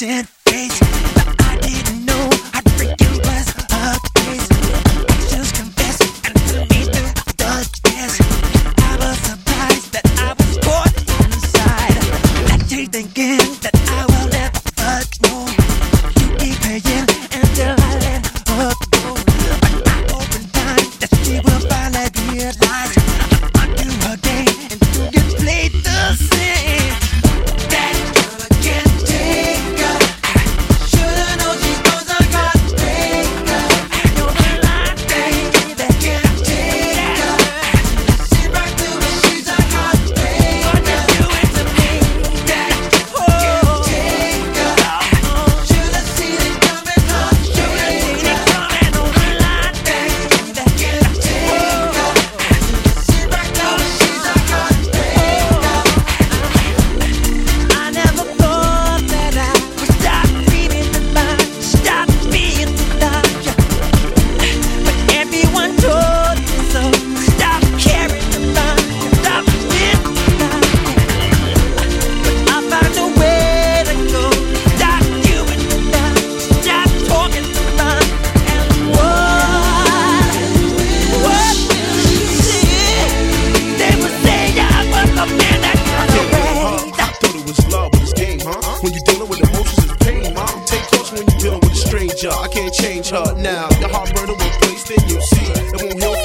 innocent face, but I didn't know how freaking was her face. Actions confess and put me through the test. I was surprised that I was caught inside. I keep thinking that I will never know. You keep paying until I let her go. But I hope in time that she will finally realize I'm onto her game and to get played the same. That girl can't take her. Shoulda known she was a heartbreaker. I know the line, baby, that can't take her. She right through it, she's a heartbreaker. What you doing to me? That can't take her. Shoulda seen it coming, shoulda seen it coming on the line, baby, that can't take her. She right through it, she's a heartbreaker. I never thought that I would stop dreaming about you, stop being without you. But everyone told me so. Stop caring about you, stop living without you. But I found a way to go. Stop doing without you, stop talking about you. And what you see? They would say I was a man that got away. I thought it was love, but it's game, huh? When you're dealing with emotions, it's pain, mom. Take caution when you're dealing with a stranger. I can't change her now. Your heart burner will place, then you'll see. It won't heal